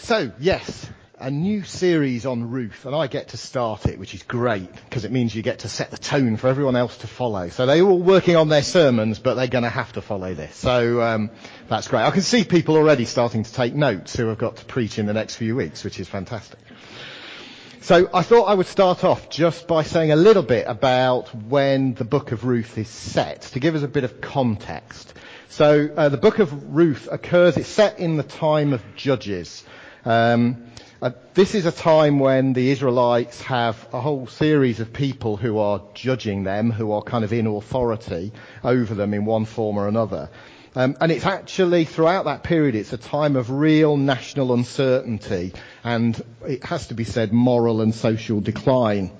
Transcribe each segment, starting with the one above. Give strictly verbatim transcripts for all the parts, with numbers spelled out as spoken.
So, yes, a new series on Ruth, and I get to start it, which is great, because it means you get to set the tone for everyone else to follow. So they're all working on their sermons, but they're going to have to follow this. So um, that's great. I can see people already starting to take notes who have got to preach in the next few weeks, which is fantastic. So I thought I would start off just by saying a little bit about when the book of Ruth is set, to give us a bit of context. So uh, the book of Ruth occurs, it's set in the time of Judges. Um, uh, this is a time when the Israelites have a whole series of people who are judging them, who are kind of in authority over them in one form or another. Um, and it's actually, throughout that period, it's a time of real national uncertainty and, it has to be said, moral and social decline.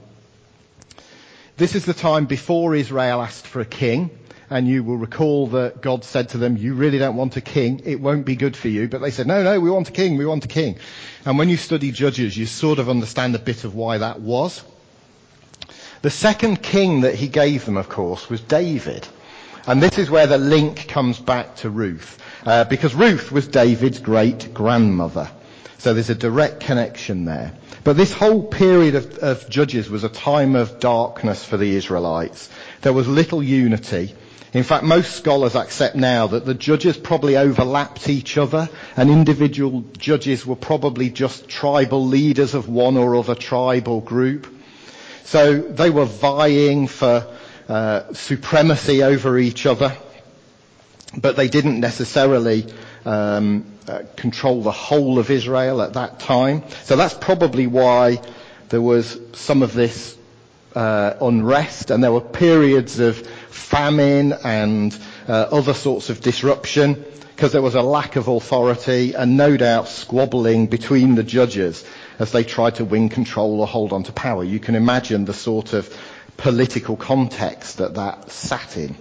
This is the time before Israel asked for a king. And you will recall that God said to them, you really don't want a king, it won't be good for you. But they said, no, no, we want a king, we want a king. And when you study Judges, you sort of understand a bit of why that was. The second king that he gave them, of course, was David. And this is where the link comes back to Ruth. Uh, because Ruth was David's great-grandmother. So there's a direct connection there. But this whole period of, of Judges was a time of darkness for the Israelites. There was little unity. In fact, most scholars accept now that the judges probably overlapped each other, and individual judges were probably just tribal leaders of one or other tribal group. So they were vying for uh, supremacy over each other, but they didn't necessarily um, uh, control the whole of Israel at that time. So that's probably why there was some of this Uh, unrest, and there were periods of famine and uh, other sorts of disruption because there was a lack of authority and no doubt squabbling between the judges as they tried to win control or hold on to power. You can imagine the sort of political context that that sat in.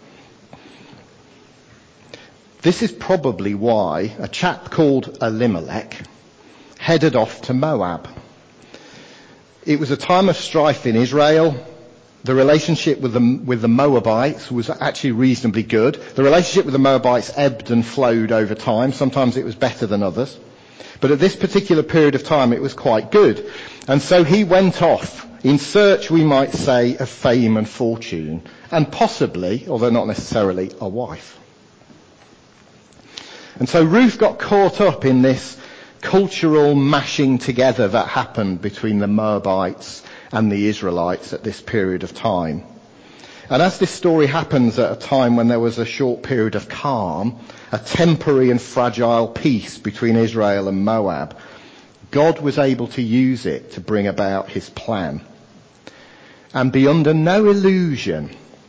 This is probably why a chap called Elimelech headed off to Moab. It was a time of strife in Israel. The relationship with the, with the Moabites was actually reasonably good. The relationship with the Moabites ebbed and flowed over time. Sometimes it was better than others. But at this particular period of time, it was quite good. And so he went off in search, we might say, of fame and fortune, and possibly, although not necessarily, a wife. And so Ruth got caught up in this cultural mashing together that happened between the Moabites and the Israelites at this period of time. And as this story happens at a time when there was a short period of calm, a temporary and fragile peace between Israel and Moab, God was able to use it to bring about his plan. And be under no illusion,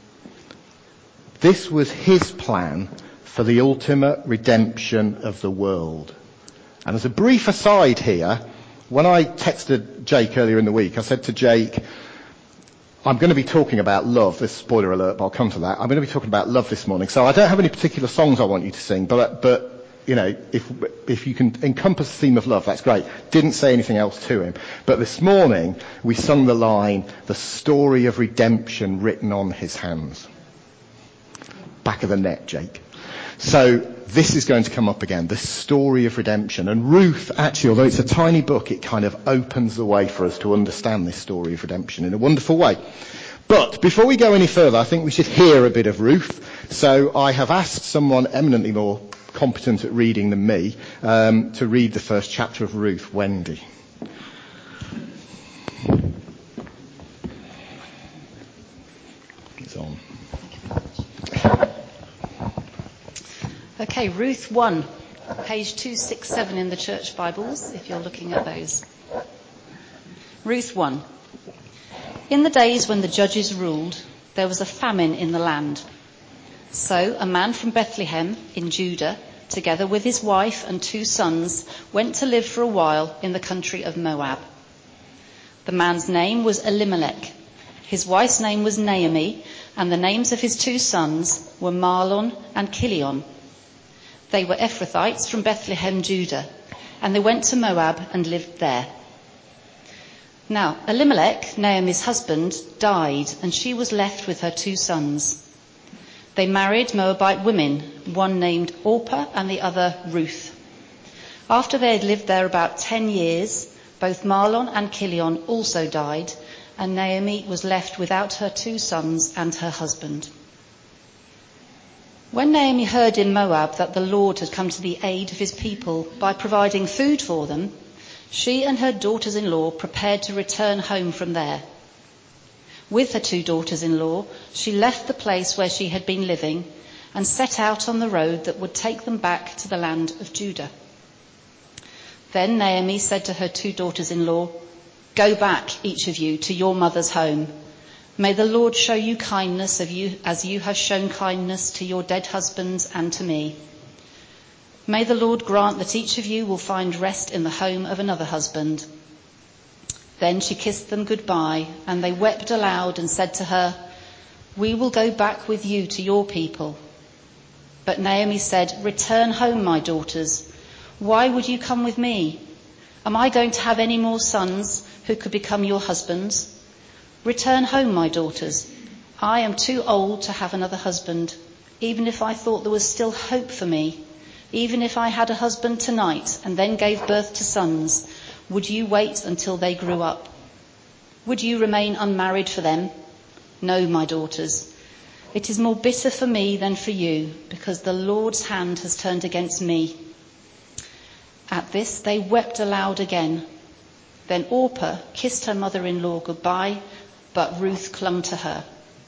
this was his plan for the ultimate redemption of the world. And as a brief aside here, when I texted Jake earlier in the week, I said to Jake, I'm going to be talking about love. This spoiler alert, but I'll come to that. I'm going to be talking about love this morning. So I don't have any particular songs I want you to sing, but, but you know, if, if you can encompass the theme of love, that's great. Didn't say anything else to him. But this morning, we sung the line, the story of redemption written on his hands. Back of the net, Jake. So this is going to come up again, the story of redemption. And Ruth, actually, although it's a tiny book, it kind of opens the way for us to understand this story of redemption in a wonderful way. But before we go any further, I think we should hear a bit of Ruth. So I have asked someone eminently more competent at reading than me um, to read the first chapter of Ruth, Wendy. It's on. Okay, Ruth one, page two sixty-seven in the church Bibles, if you're looking at those. Ruth one. In the days when the judges ruled, there was a famine in the land. So a man from Bethlehem in Judah, together with his wife and two sons, went to live for a while in the country of Moab. The man's name was Elimelech. His wife's name was Naomi, and the names of his two sons were Mahlon and Chilion. They were Ephrathites from Bethlehem, Judah, and they went to Moab and lived there. Now, Elimelech, Naomi's husband, died, and she was left with her two sons. They married Moabite women, one named Orpah and the other Ruth. After they had lived there about ten years, both Mahlon and Chilion also died, and Naomi was left without her two sons and her husband. When Naomi heard in Moab that the Lord had come to the aid of his people by providing food for them, she and her daughters-in-law prepared to return home from there. With her two daughters-in-law, she left the place where she had been living and set out on the road that would take them back to the land of Judah. Then Naomi said to her two daughters-in-law, "Go back, each of you, to your mother's home. May the Lord show you kindness of you as you have shown kindness to your dead husbands and to me. May the Lord grant that each of you will find rest in the home of another husband." Then she kissed them goodbye, and they wept aloud and said to her, "We will go back with you to your people." But Naomi said, "Return home, my daughters. Why would you come with me? Am I going to have any more sons who could become your husbands? Return home, my daughters. I am too old to have another husband. Even if I thought there was still hope for me, even if I had a husband tonight and then gave birth to sons, would you wait until they grew up? Would you remain unmarried for them? No, my daughters. It is more bitter for me than for you, because the Lord's hand has turned against me." At this they wept aloud again. Then Orpah kissed her mother-in-law goodbye, but Ruth clung to her.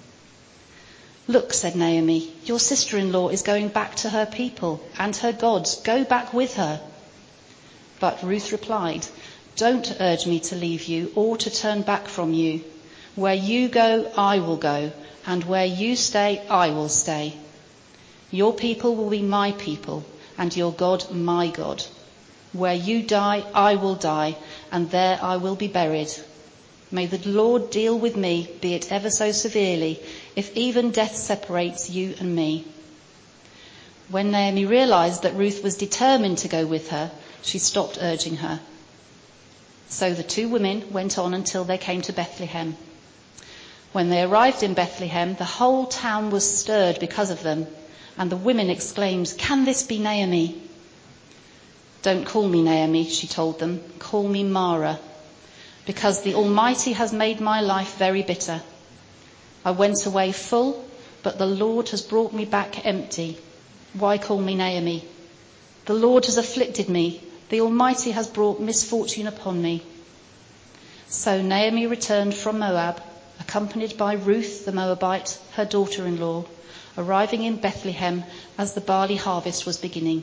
"Look," said Naomi, "your sister-in-law is going back to her people and her gods. Go back with her." But Ruth replied, "Don't urge me to leave you or to turn back from you. Where you go, I will go, and where you stay, I will stay. Your people will be my people, and your God my God. Where you die, I will die, and there I will be buried. May the Lord deal with me, be it ever so severely, if even death separates you and me." When Naomi realized that Ruth was determined to go with her, she stopped urging her. So the two women went on until they came to Bethlehem. When they arrived in Bethlehem, the whole town was stirred because of them, and the women exclaimed, "Can this be Naomi?" "Don't call me Naomi," she told them. "Call me Mara, because the Almighty has made my life very bitter. I went away full, but the Lord has brought me back empty. Why call me Naomi? The Lord has afflicted me. The Almighty has brought misfortune upon me." So Naomi returned from Moab, accompanied by Ruth the Moabite, her daughter-in-law, arriving in Bethlehem as the barley harvest was beginning.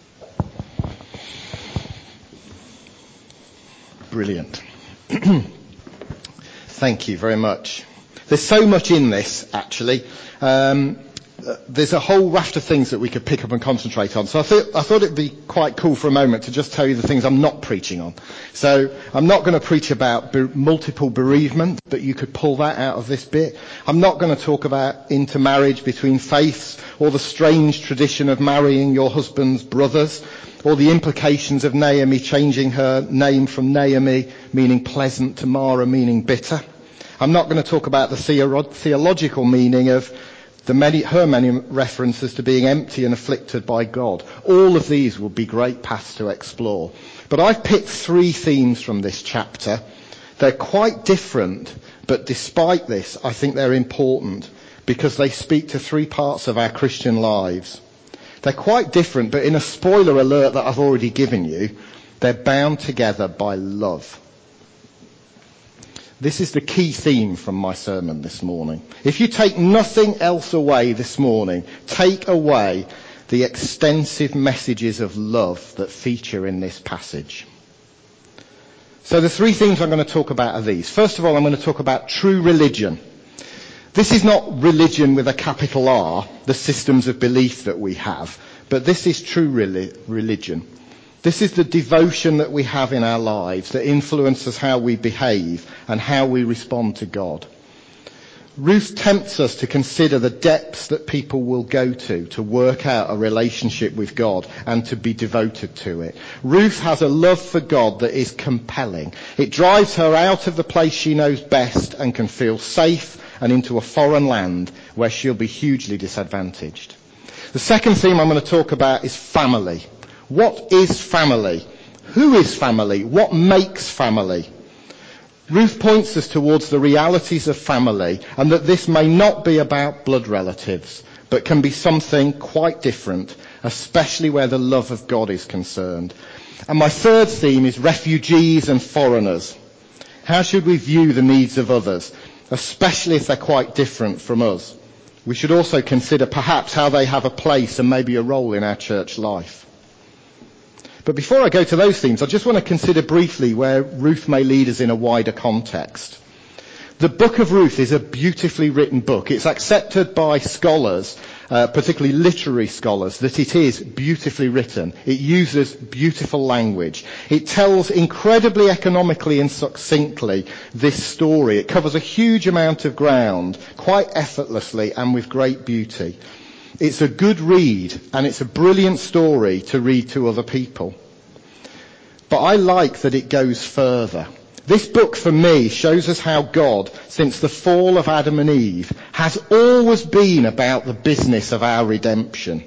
Brilliant. Thank you very much. There's so much in this, actually. Um, there's a whole raft of things that we could pick up and concentrate on. So I thought, I thought it'd be quite cool for a moment to just tell you the things I'm not preaching on. So I'm not going to preach about be- multiple bereavement, but you could pull that out of this bit. I'm not going to talk about intermarriage between faiths or the strange tradition of marrying your husband's brothers, or the implications of Naomi changing her name from Naomi, meaning pleasant, to Mara, meaning bitter. I'm not going to talk about the theoro- theological meaning of the many, her many references to being empty and afflicted by God. All of these would be great paths to explore. But I've picked three themes from this chapter. They're quite different, but despite this, I think they're important because they speak to three parts of our Christian lives. They're quite different, but in a spoiler alert that I've already given you, they're bound together by love. This is the key theme from my sermon this morning. If you take nothing else away this morning, take away the extensive messages of love that feature in this passage. So the three things I'm going to talk about are these. First of all, I'm going to talk about true religion. This is not religion with a capital R, the systems of belief that we have, but this is true religion. This is the devotion that we have in our lives that influences how we behave and how we respond to God. Ruth tempts us to consider the depths that people will go to to work out a relationship with God and to be devoted to it. Ruth has a love for God that is compelling. It drives her out of the place she knows best and can feel safe and into a foreign land where she'll be hugely disadvantaged. The second theme I'm going to talk about is family. What is family? Who is family? What makes family? Ruth points us towards the realities of family, and that this may not be about blood relatives, but can be something quite different, especially where the love of God is concerned. And my third theme is refugees and foreigners. How should we view the needs of others, especially if they're quite different from us? We should also consider perhaps how they have a place and maybe a role in our church life. But before I go to those themes, I just want to consider briefly where Ruth may lead us in a wider context. The book of Ruth is a beautifully written book. It's accepted by scholars, uh, particularly literary scholars, that it is beautifully written. It uses beautiful language. It tells incredibly economically and succinctly this story. It covers a huge amount of ground, quite effortlessly and with great beauty. It's a good read, and it's a brilliant story to read to other people. But I like that it goes further. This book, for me, shows us how God, since the fall of Adam and Eve, has always been about the business of our redemption.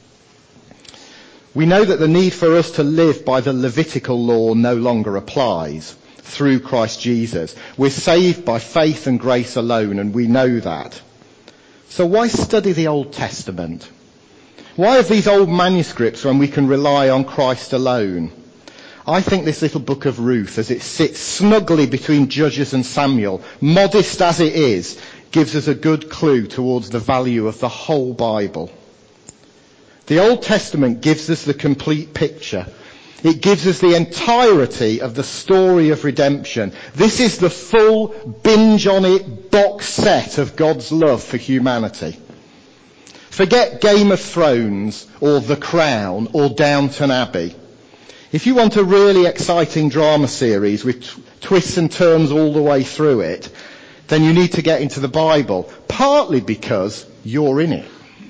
We know that the need for us to live by the Levitical law no longer applies through Christ Jesus. We're saved by faith and grace alone, and we know that. So why study the Old Testament? Why have these old manuscripts when we can rely on Christ alone? I think this little book of Ruth, as it sits snugly between Judges and Samuel, modest as it is, gives us a good clue towards the value of the whole Bible. The Old Testament gives us the complete picture. It gives us the entirety of the story of redemption. This is the full binge-on-it box set of God's love for humanity. Forget Game of Thrones or The Crown or Downton Abbey. If you want a really exciting drama series with t- twists and turns all the way through it, then you need to get into the Bible, partly because you're in it.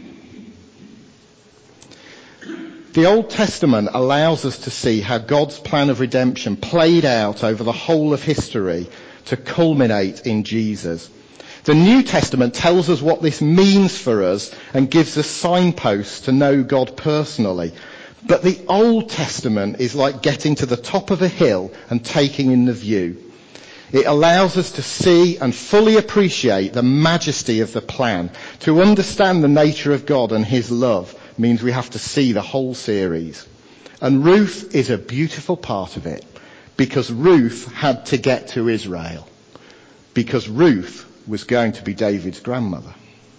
The Old Testament allows us to see how God's plan of redemption played out over the whole of history to culminate in Jesus. The New Testament tells us what this means for us and gives us signposts to know God personally. But the Old Testament is like getting to the top of a hill and taking in the view. It allows us to see and fully appreciate the majesty of the plan. To understand the nature of God and his love means we have to see the whole series. And Ruth is a beautiful part of it, because Ruth had to get to Israel, because Ruth was going to be David's grandmother.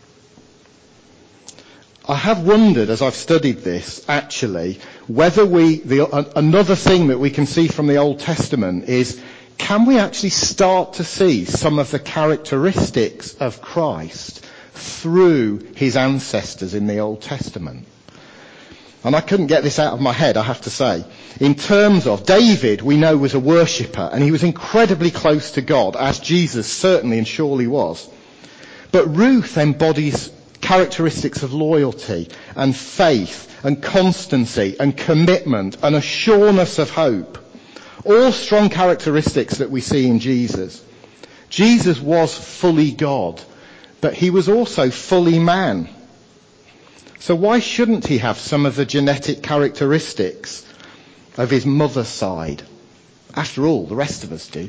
I have wondered, as I've studied this, actually, whether we, the, uh, another thing that we can see from the Old Testament is, can we actually start to see some of the characteristics of Christ through his ancestors in the Old Testament? And I couldn't get this out of my head, I have to say. In terms of David, we know was a worshipper, and he was incredibly close to God, as Jesus certainly and surely was. But Ruth embodies characteristics of loyalty and faith and constancy and commitment and a sureness of hope. All strong characteristics that we see in Jesus. Jesus was fully God, but he was also fully man. So why shouldn't he have some of the genetic characteristics of his mother's side? After all, the rest of us do.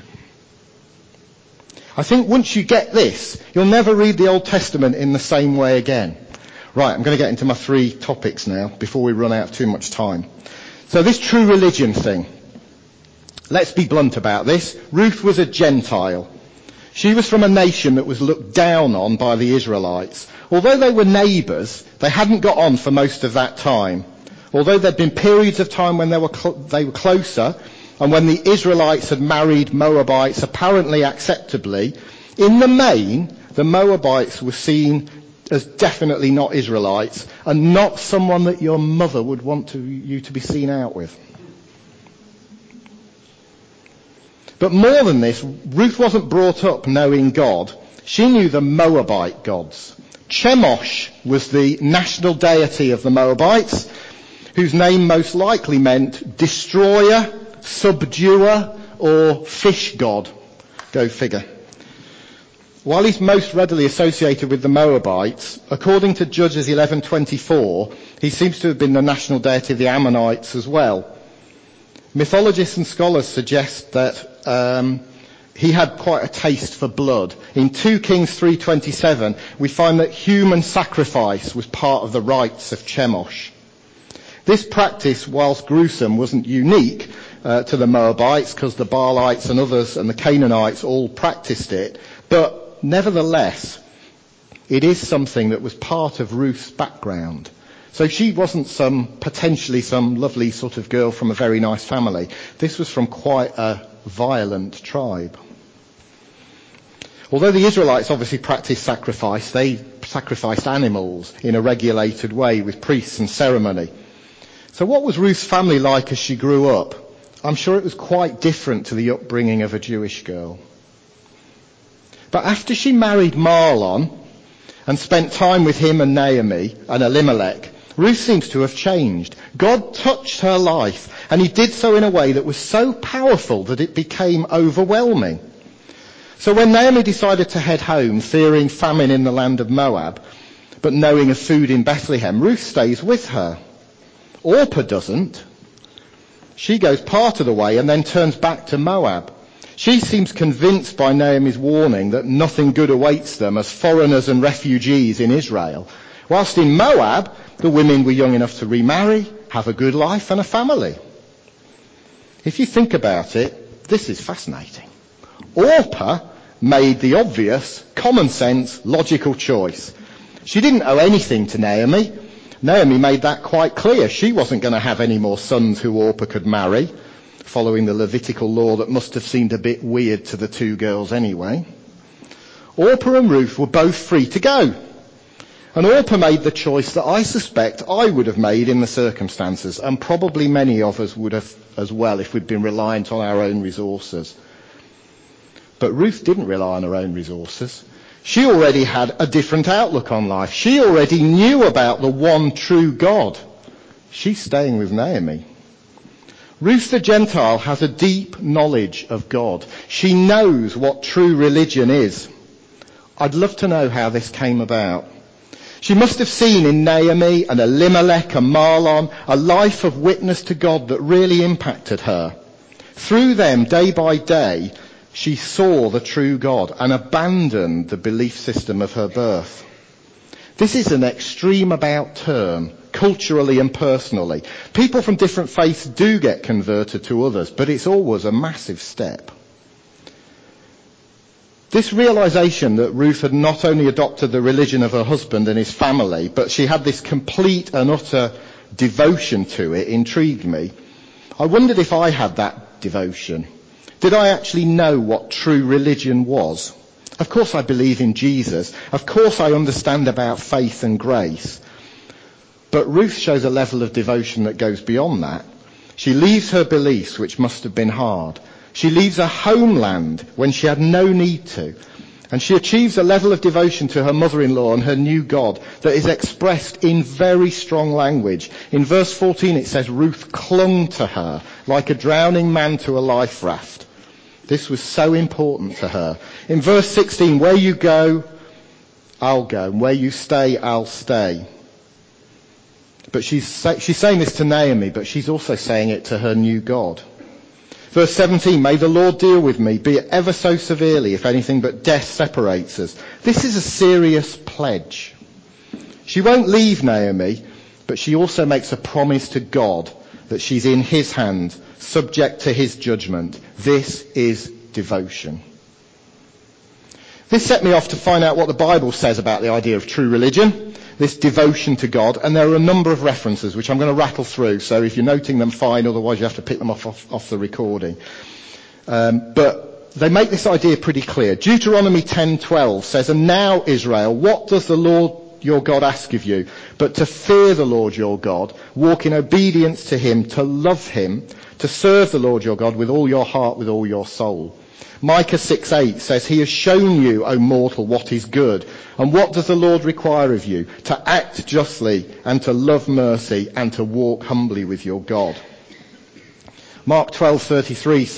I think once you get this, you'll never read the Old Testament in the same way again. Right, I'm going to get into my three topics now before we run out of too much time. So this true religion thing. Let's be blunt about this. Ruth was a Gentile. She was from a nation that was looked down on by the Israelites. Although they were neighbours, they hadn't got on for most of that time. Although there'd been periods of time when they were cl- they were closer, and when the Israelites had married Moabites apparently acceptably, in the main, the Moabites were seen as definitely not Israelites, and not someone that your mother would want to, you to be seen out with. But more than this, Ruth wasn't brought up knowing God. She knew the Moabite gods. Chemosh was the national deity of the Moabites, whose name most likely meant destroyer, subduer, or fish god. Go figure. while he's most readily associated with the Moabites, according to Judges eleven twenty-four, he seems to have been the national deity of the Ammonites as well. Mythologists and scholars suggest that um, he had quite a taste for blood. In two Kings three twenty-seven, we find that human sacrifice was part of the rites of Chemosh. This practice, whilst gruesome, wasn't unique uh, to the Moabites, because the Baalites and others and the Canaanites all practiced it, but nevertheless, it is something that was part of Ruth's background. So she wasn't some, potentially some lovely sort of girl from a very nice family. This was from quite a violent tribe. Although the Israelites obviously practiced sacrifice, they sacrificed animals in a regulated way with priests and ceremony. So what was Ruth's family like as she grew up? I'm sure it was quite different to the upbringing of a Jewish girl. But after she married Mahlon and spent time with him and Naomi and Elimelech, Ruth seems to have changed. God touched her life, and he did so in a way that was so powerful that it became overwhelming. So when Naomi decided to head home, fearing famine in the land of Moab, but knowing of food in Bethlehem, Ruth stays with her. Orpah doesn't. She goes part of the way and then turns back to Moab. She seems convinced by Naomi's warning that nothing good awaits them as foreigners and refugees in Israel, whilst in Moab, the women were young enough to remarry, have a good life and a family. If you think about it, this is fascinating. Orpah made the obvious, common sense, logical choice. She didn't owe anything to Naomi. Naomi made that quite clear. She wasn't going to have any more sons who Orpah could marry, following the Levitical law that must have seemed a bit weird to the two girls anyway. Orpah and Ruth were both free to go. And Orpah made the choice that I suspect I would have made in the circumstances, and probably many of us would have as well if we'd been reliant on our own resources. But Ruth didn't rely on her own resources. She already had a different outlook on life. She already knew about the one true God. She's staying with Naomi. Ruth the Gentile has a deep knowledge of God. She knows what true religion is. I'd love to know how this came about. She must have seen in Naomi and Elimelech and Mahlon a life of witness to God that really impacted her. Through them, day by day, she saw the true God and abandoned the belief system of her birth. This is an extreme about turn, culturally and personally. People from different faiths do get converted to others, but it's always a massive step. This realization that Ruth had not only adopted the religion of her husband and his family, but she had this complete and utter devotion to it intrigued me. I wondered if I had that devotion. Did I actually know what true religion was? Of course I believe in Jesus. Of course I understand about faith and grace. But Ruth shows a level of devotion that goes beyond that. She leaves her beliefs, which must have been hard. She leaves her homeland when she had no need to. And she achieves a level of devotion to her mother-in-law and her new God that is expressed in very strong language. In verse fourteen it says, Ruth clung to her like a drowning man to a life raft. This was so important to her. In verse sixteen, where you go, I'll go. And where you stay, I'll stay. But she's, she's saying this to Naomi, but she's also saying it to her new God. Verse seventeen, may the Lord deal with me, be it ever so severely, if anything but death separates us. This is a serious pledge. She won't leave Naomi, but she also makes a promise to God that she's in his hand, subject to his judgment. This is devotion. This set me off to find out what the Bible says about the idea of true religion, this devotion to God, and there are a number of references which I'm going to rattle through, so if you're noting them, fine, otherwise you have to pick them off, off, off the recording. Um, but they make this idea pretty clear. Deuteronomy ten twelve says, and now, Israel, what does the Lord your God ask of you? But to fear the Lord your God, walk in obedience to him, to love him, to serve the Lord your God with all your heart, with all your soul. Micah six eight says, he has shown you, O mortal, what is good. And what does the Lord require of you? To act justly and to love mercy and to walk humbly with your God. Mark twelve thirty-three says,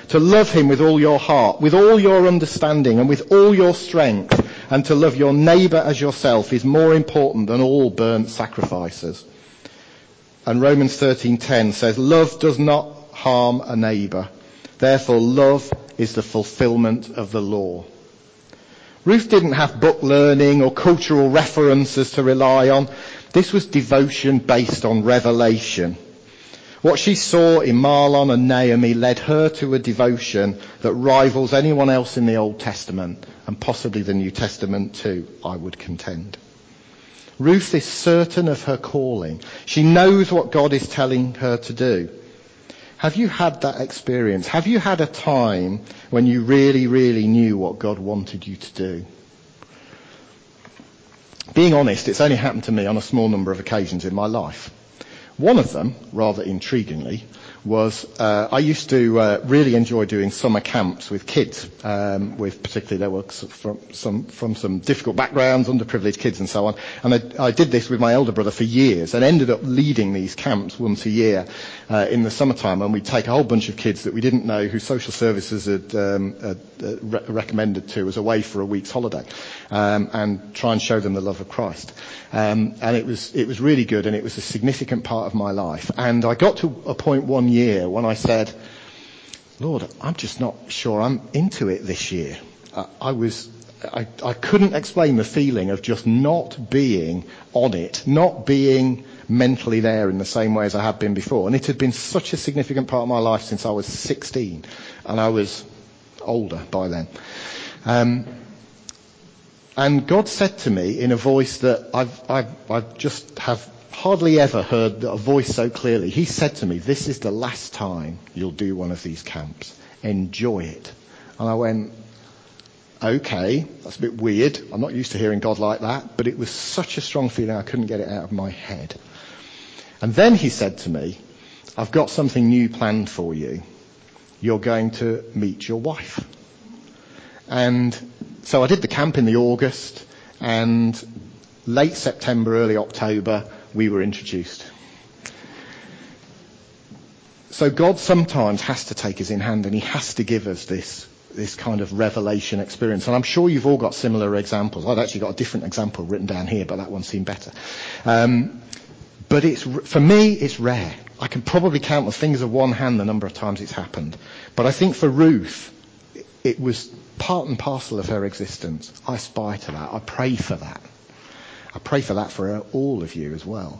to love him with all your heart, with all your understanding, and with all your strength, and to love your neighbour as yourself is more important than all burnt sacrifices. And Romans thirteen ten says, love does not harm a neighbour. Therefore, love is the fulfilment of the law. Ruth didn't have book learning or cultural references to rely on. This was devotion based on revelation. What she saw in Mahlon and Naomi led her to a devotion that rivals anyone else in the Old Testament, and possibly the New Testament too, I would contend. Ruth is certain of her calling. She knows what God is telling her to do. Have you had that experience? Have you had a time when you really, really knew what God wanted you to do? Being honest, it's only happened to me on a small number of occasions in my life. One of them, rather intriguingly, was uh, I used to uh, really enjoy doing summer camps with kids, um, with particularly there were from some from some difficult backgrounds, underprivileged kids and so on. And I, I did this with my elder brother for years, and ended up leading these camps once a year uh, in the summertime. And we'd take a whole bunch of kids that we didn't know, who social services had, um, had uh, re- recommended to us away for a week's holiday, um, and try and show them the love of Christ. Um, and it was it was really good, and it was a significant part of my life. And I got to a point one year when I said, Lord, I'm just not sure I'm into it this year. I, I was, I, I couldn't explain the feeling of just not being on it, not being mentally there in the same way as I had been before. And it had been such a significant part of my life since I was sixteen, and I was older by then. Um, and God said to me in a voice that I've, I've, I've just have hardly ever heard a voice so clearly. He said to me, this is the last time you'll do one of these camps. Enjoy it. And I went, okay, that's a bit weird. I'm not used to hearing God like that, but it was such a strong feeling I couldn't get it out of my head. And then he said to me, I've got something new planned for you. You're going to meet your wife. And so I did the camp in the August, and late September, early October, we were introduced. So God sometimes has to take us in hand, and he has to give us this this kind of revelation experience. And I'm sure you've all got similar examples. I've actually got a different example written down here, but that one seemed better. Um, but it's for me, it's rare. I can probably count with fingers of one hand the number of times it's happened. But I think for Ruth, it was part and parcel of her existence. I aspire to that. I pray for that. I pray for that for all of you as well.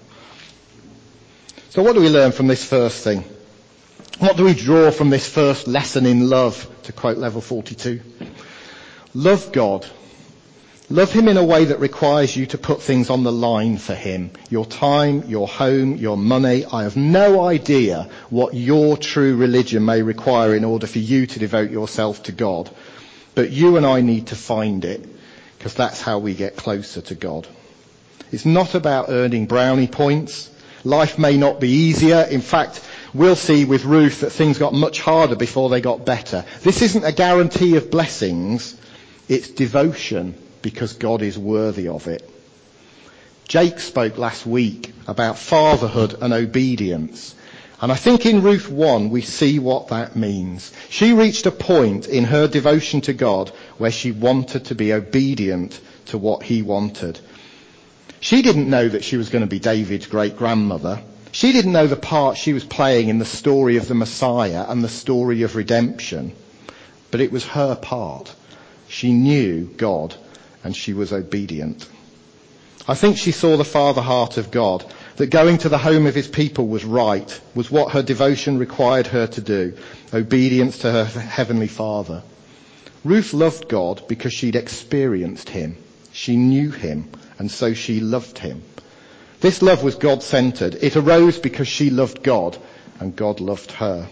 So what do we learn from this first thing? What do we draw from this first lesson in love, to quote level forty-two? Love God. Love him in a way that requires you to put things on the line for him. Your time, your home, your money. I have no idea what your true religion may require in order for you to devote yourself to God. But you and I need to find it, because that's how we get closer to God. It's not about earning brownie points. Life may not be easier. In fact, we'll see with Ruth that things got much harder before they got better. This isn't a guarantee of blessings. It's devotion, because God is worthy of it. Jake spoke last week about fatherhood and obedience. And I think in Ruth one we see what that means. She reached a point in her devotion to God where she wanted to be obedient to what he wanted. She didn't know that she was going to be David's great-grandmother. She didn't know the part she was playing in the story of the Messiah and the story of redemption. But it was her part. She knew God, and she was obedient. I think she saw the father heart of God, that going to the home of his people was right, was what her devotion required her to do, obedience to her heavenly Father. Ruth loved God because she'd experienced him. She knew him, and so she loved him. This love was God-centered. It arose because she loved God, and God loved her.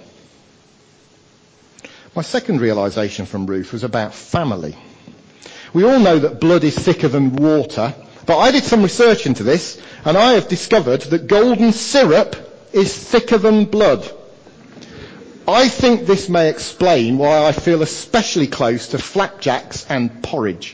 My second realization from Ruth was about family. We all know that blood is thicker than water, but I did some research into this, and I have discovered that golden syrup is thicker than blood. I think this may explain why I feel especially close to flapjacks and porridge.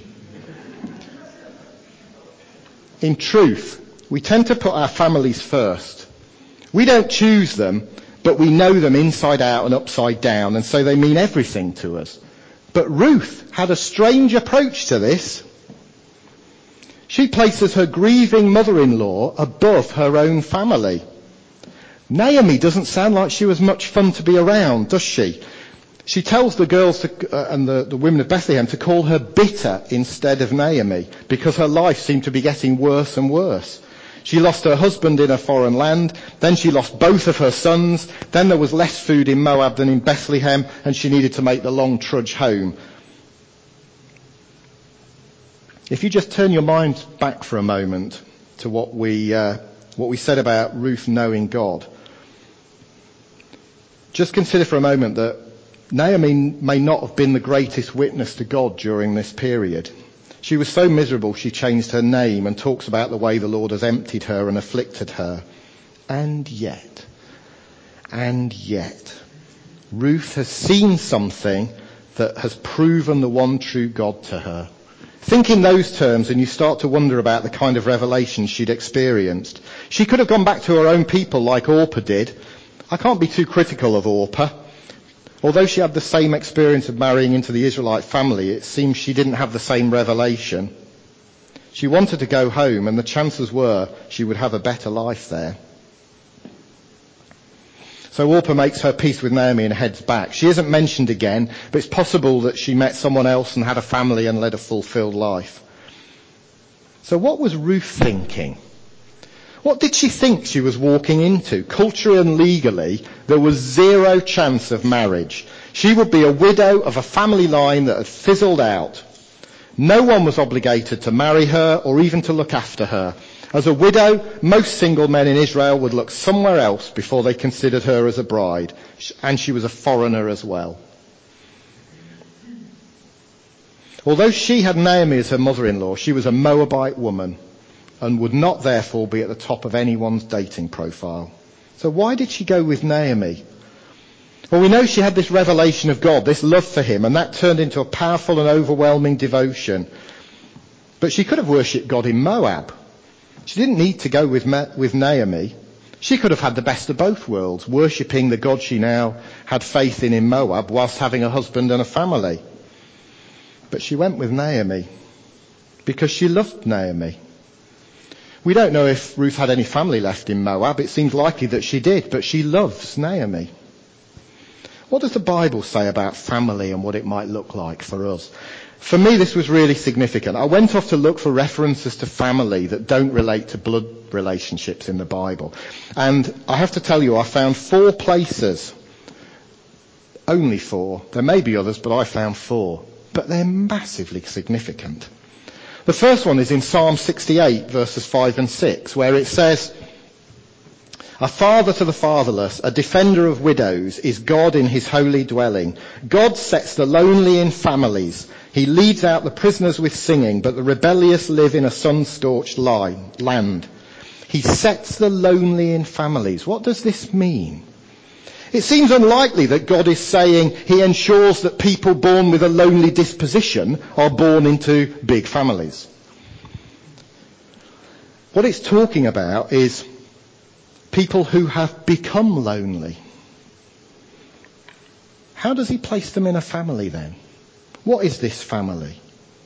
In truth, we tend to put our families first. We don't choose them, but we know them inside out and upside down, and so they mean everything to us. But Ruth had a strange approach to this. She places her grieving mother-in-law above her own family. Naomi doesn't sound like she was much fun to be around, does she? She tells the girls to, uh, and the, the women of Bethlehem to call her bitter instead of Naomi, because her life seemed to be getting worse and worse. She lost her husband in a foreign land, then she lost both of her sons, then there was less food in Moab than in Bethlehem, and she needed to make the long trudge home. If you just turn your mind back for a moment to what we uh, what we said about Ruth knowing God, just consider for a moment that Naomi may not have been the greatest witness to God during this period. She was so miserable she changed her name and talks about the way the Lord has emptied her and afflicted her. And yet, and yet, Ruth has seen something that has proven the one true God to her. Think in those terms and you start to wonder about the kind of revelation she'd experienced. She could have gone back to her own people like Orpah did. I can't be too critical of Orpah. Although she had the same experience of marrying into the Israelite family, it seems she didn't have the same revelation. She wanted to go home, and the chances were she would have a better life there. So Orpah makes her peace with Naomi and heads back. She isn't mentioned again, but it's possible that she met someone else and had a family and led a fulfilled life. So what was Ruth thinking? What did she think she was walking into? Culturally and legally, there was zero chance of marriage. She would be a widow of a family line that had fizzled out. No one was obligated to marry her or even to look after her. As a widow, most single men in Israel would look somewhere else before they considered her as a bride. And she was a foreigner as well. Although she had Naomi as her mother-in-law, she was a Moabite woman and would not therefore be at the top of anyone's dating profile. So why did she go with Naomi? Well, we know she had this revelation of God, this love for him, and that turned into a powerful and overwhelming devotion. But she could have worshipped God in Moab. She didn't need to go with, with Naomi. She could have had the best of both worlds, worshipping the God she now had faith in in Moab whilst having a husband and a family. But she went with Naomi because she loved Naomi. We don't know if Ruth had any family left in Moab. It seems likely that she did, but she loves Naomi. What does the Bible say about family and what it might look like for us? For me, this was really significant. I went off to look for references to family that don't relate to blood relationships in the Bible. And I have to tell you, I found four places. Only four. There may be others, but I found four. But they're massively significant. The first one is in Psalm sixty-eight, verses five and six, where it says, "A father to the fatherless, a defender of widows, is God in his holy dwelling. God sets the lonely in families. He leads out the prisoners with singing, but the rebellious live in a sun-scorched land. He sets the lonely in families." What does this mean? It seems unlikely that God is saying he ensures that people born with a lonely disposition are born into big families. What it's talking about is people who have become lonely. How does he place them in a family then? What is this family?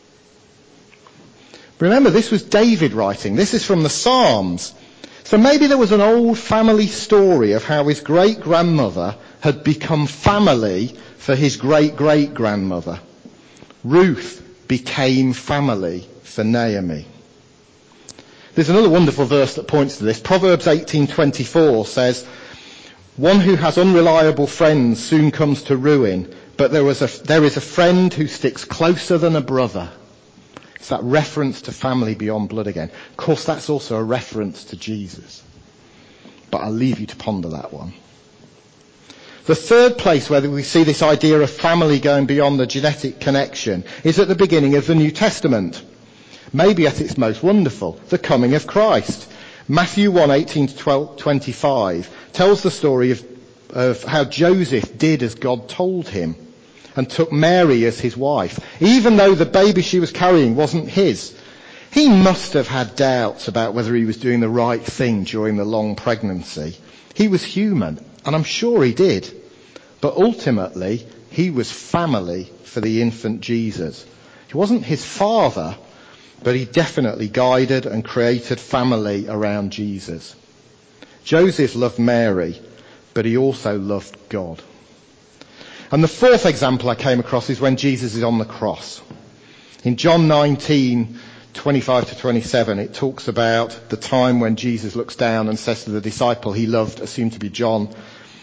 Remember, this was David writing. This is from the Psalms. So maybe there was an old family story of how his great-grandmother had become family for his great-great-grandmother. Ruth became family for Naomi. There's another wonderful verse that points to this. Proverbs eighteen twenty-four says, "One who has unreliable friends soon comes to ruin, but there is a, there is a friend who sticks closer than a brother." It's that reference to family beyond blood again. Of course, that's also a reference to Jesus. But I'll leave you to ponder that one. The third place where we see this idea of family going beyond the genetic connection is at the beginning of the New Testament. Maybe at its most wonderful, the coming of Christ. Matthew one, eighteen to twenty-five tells the story of, of how Joseph did as God told him and took Mary as his wife, even though the baby she was carrying wasn't his. He must have had doubts about whether he was doing the right thing during the long pregnancy. He was human, And I'm sure he did. But ultimately, he was family for the infant Jesus. He wasn't his father, but he definitely guided and created family around Jesus. Joseph loved Mary, but he also loved God. And the fourth example I came across is when Jesus is on the cross. In John nineteen, twenty-five to twenty-seven, it talks about the time when Jesus looks down and says to the disciple he loved, assumed to be John,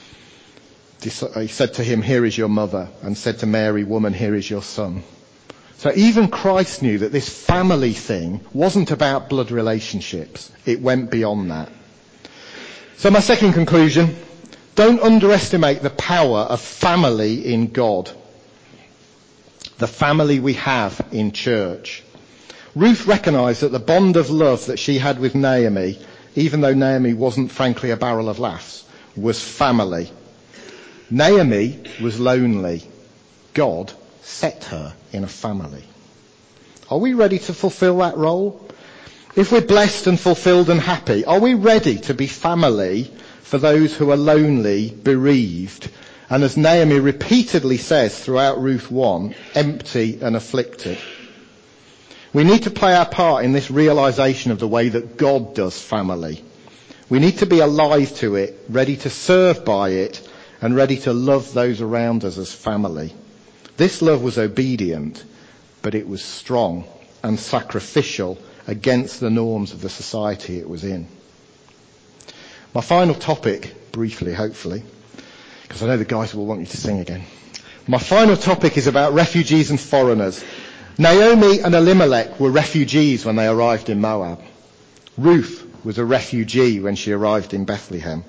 he said to him, "Here is your mother," and said to Mary, "Woman, here is your son." So even Christ knew that this family thing wasn't about blood relationships. It went beyond that. So my second conclusion, don't underestimate the power of family in God. The family we have in church. Ruth recognised that the bond of love that she had with Naomi, even though Naomi wasn't frankly a barrel of laughs, was family. Naomi was lonely. God set her in a family. Are we ready to fulfil that role? If we're blessed and fulfilled and happy, are we ready to be family for those who are lonely, bereaved, and as Naomi repeatedly says throughout Ruth one, empty and afflicted? We need to play our part in this realisation of the way that God does family. We need to be alive to it, ready to serve by it, and ready to love those around us as family. This love was obedient, but it was strong and sacrificial against the norms of the society it was in. My final topic, briefly hopefully, because I know the guys will want you to sing again. My final topic is about refugees and foreigners. Naomi and Elimelech were refugees when they arrived in Moab. Ruth was a refugee when she arrived in Bethlehem.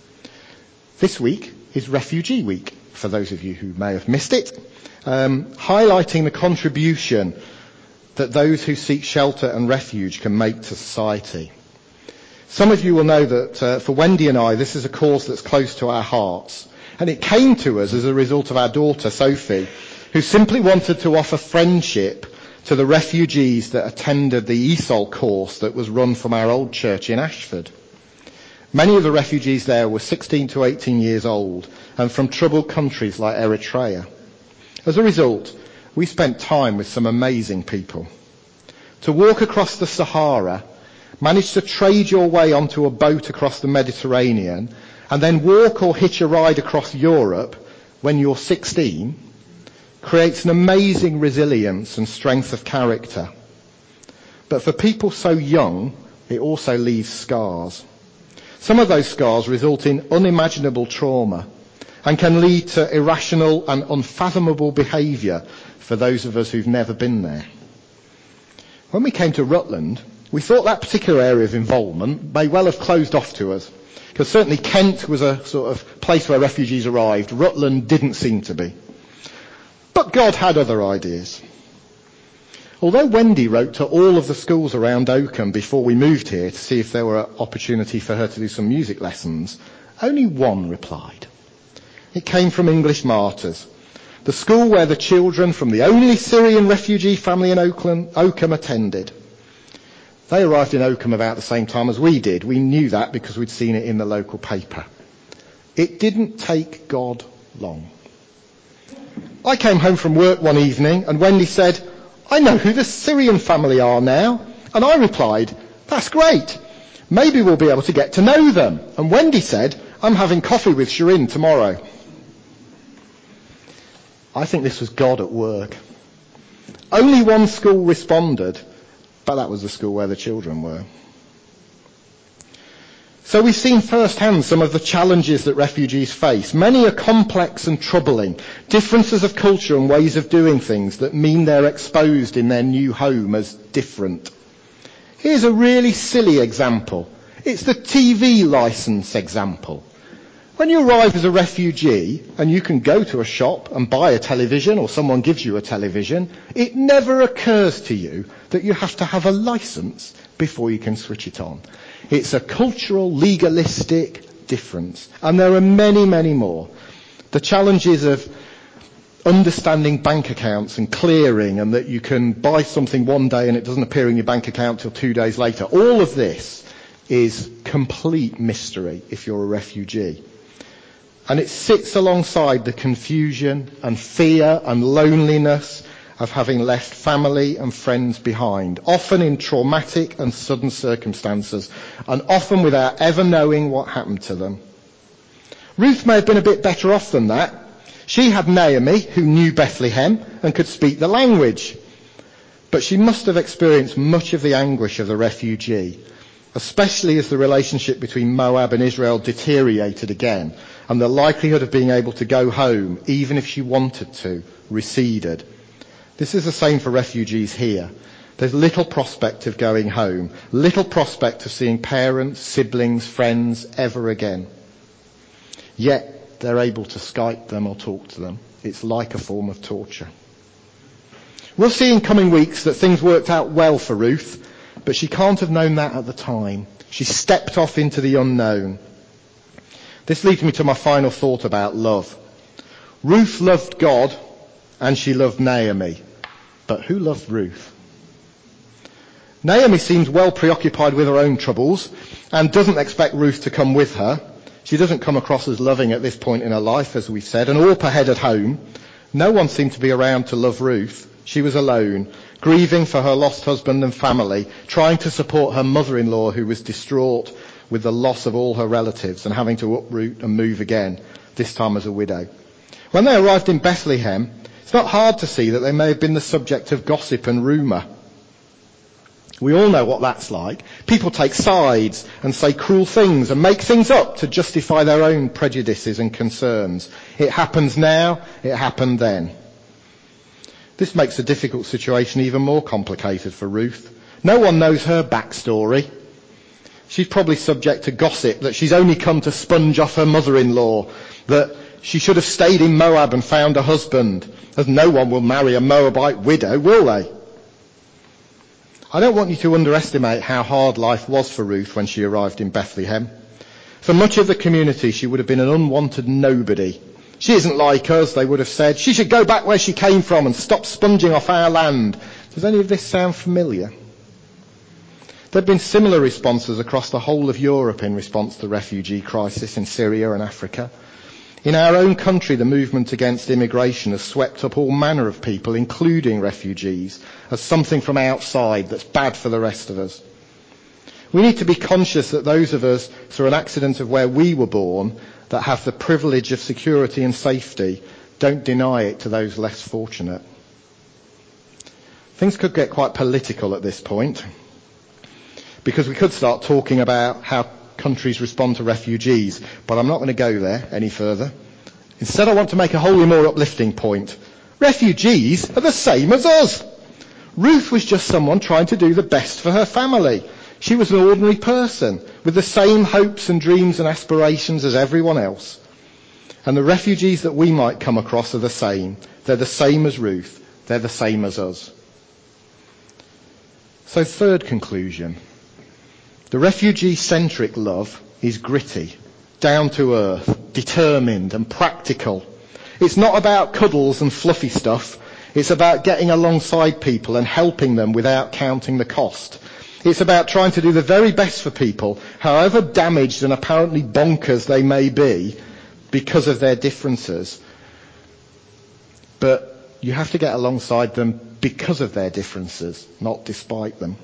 This week is Refugee Week, for those of you who may have missed it, um, highlighting the contribution that those who seek shelter and refuge can make to society. Some of you will know that uh, for Wendy and I, this is a cause that's close to our hearts. And it came to us as a result of our daughter, Sophie, who simply wanted to offer friendship to the refugees that attended the E S O L course that was run from our old church in Ashford. Many of the refugees there were sixteen to eighteen years old and from troubled countries like Eritrea. As a result, we spent time with some amazing people. To walk across the Sahara, manage to trade your way onto a boat across the Mediterranean, and then walk or hitch a ride across Europe when you're sixteen, creates an amazing resilience and strength of character. But for people so young, it also leaves scars. Some of those scars result in unimaginable trauma and can lead to irrational and unfathomable behaviour for those of us who've never been there. When we came to Rutland, we thought that particular area of involvement may well have closed off to us, because certainly Kent was a sort of place where refugees arrived. Rutland didn't seem to be. But God had other ideas. Although Wendy wrote to all of the schools around Oakham before we moved here to see if there were an opportunity for her to do some music lessons, only one replied. It came from English Martyrs, the school where the children from the only Syrian refugee family in Oakland, Oakham attended. They arrived in Oakham about the same time as we did. We knew that because we'd seen it in the local paper. It didn't take God long. I came home from work one evening and Wendy said, "I know who the Syrian family are now." And I replied, "That's great. Maybe we'll be able to get to know them." And Wendy said, "I'm having coffee with Shirin tomorrow." I think this was God at work. Only one school responded, but that was the school where the children were. So we've seen firsthand some of the challenges that refugees face. Many are complex and troubling, differences of culture and ways of doing things that mean they're exposed in their new home as different. Here's a really silly example. It's the T V license example. When you arrive as a refugee and you can go to a shop and buy a television or someone gives you a television, it never occurs to you that you have to have a license before you can switch it on. It's a cultural, legalistic difference. And there are many, many more. The challenges of understanding bank accounts and clearing, and that you can buy something one day and it doesn't appear in your bank account till two days later. All of this is complete mystery if you're a refugee. And it sits alongside the confusion and fear and loneliness of having left family and friends behind, often in traumatic and sudden circumstances, and often without ever knowing what happened to them. Ruth may have been a bit better off than that. She had Naomi, who knew Bethlehem and could speak the language. But she must have experienced much of the anguish of the refugee, especially as the relationship between Moab and Israel deteriorated again, and the likelihood of being able to go home, even if she wanted to, receded. This is the same for refugees here. There's little prospect of going home, little prospect of seeing parents, siblings, friends ever again. Yet they're able to Skype them or talk to them. It's like a form of torture. We'll see in coming weeks that things worked out well for Ruth, but she can't have known that at the time. She stepped off into the unknown. This leads me to my final thought about love. Ruth loved God and she loved Naomi. But who loved Ruth? Naomi seems well preoccupied with her own troubles and doesn't expect Ruth to come with her. She doesn't come across as loving at this point in her life, as we said, and Orpah headed home. No one seemed to be around to love Ruth. She was alone, grieving for her lost husband and family, trying to support her mother-in-law who was distraught with the loss of all her relatives and having to uproot and move again, this time as a widow. When they arrived in Bethlehem, it's not hard to see that they may have been the subject of gossip and rumour. We all know what that's like. People take sides and say cruel things and make things up to justify their own prejudices and concerns. It happens now, it happened then. This makes a difficult situation even more complicated for Ruth. No one knows her backstory. She's probably subject to gossip that she's only come to sponge off her mother-in-law, that she should have stayed in Moab and found a husband, as no one will marry a Moabite widow, will they? I don't want you to underestimate how hard life was for Ruth when she arrived in Bethlehem. For much of the community, she would have been an unwanted nobody. She isn't like us, they would have said. She should go back where she came from and stop sponging off our land. Does any of this sound familiar? There have been similar responses across the whole of Europe in response to the refugee crisis in Syria and Africa. In our own country, the movement against immigration has swept up all manner of people, including refugees, as something from outside that's bad for the rest of us. We need to be conscious that those of us, through an accident of where we were born, that have the privilege of security and safety, don't deny it to those less fortunate. Things could get quite political at this point, because we could start talking about how countries respond to refugees, but I'm not going to go there any further. Instead, I want to make a wholly more uplifting point. Refugees are the same as us. Ruth was just someone trying to do the best for her family. She was an ordinary person with the same hopes and dreams and aspirations as everyone else. And the refugees that we might come across are the same. They're the same as Ruth. They're the same as us. So, third conclusion. The refugee-centric love is gritty, down to earth, determined and practical. It's not about cuddles and fluffy stuff. It's about getting alongside people and helping them without counting the cost. It's about trying to do the very best for people, however damaged and apparently bonkers they may be because of their differences. But you have to get alongside them because of their differences, not despite them.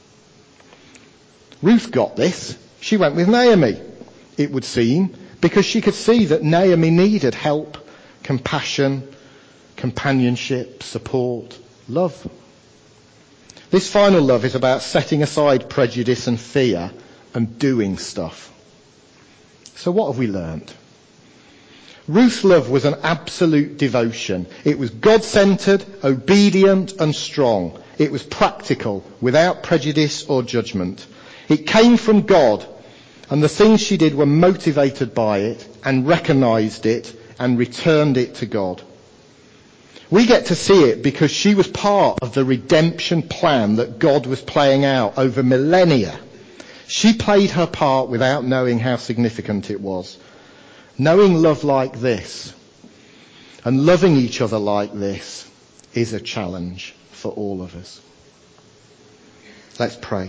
Ruth got this. She went with Naomi, it would seem, because she could see that Naomi needed help, compassion, companionship, support, love. This final love is about setting aside prejudice and fear and doing stuff. So what have we learned? Ruth's love was an absolute devotion. It was God-centered, obedient and strong. It was practical, without prejudice or judgment. It came from God, and the things she did were motivated by it and recognized it and returned it to God. We get to see it because she was part of the redemption plan that God was playing out over millennia. She played her part without knowing how significant it was. Knowing love like this and loving each other like this is a challenge for all of us. Let's pray.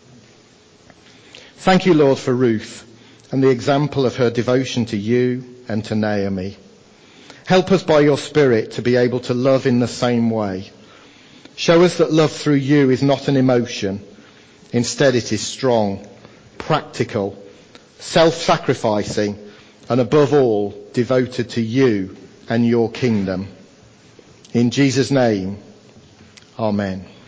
Thank you, Lord, for Ruth and the example of her devotion to you and to Naomi. Help us by your Spirit to be able to love in the same way. Show us that love through you is not an emotion. Instead, it is strong, practical, self-sacrificing, and above all, devoted to you and your kingdom. In Jesus' name, amen.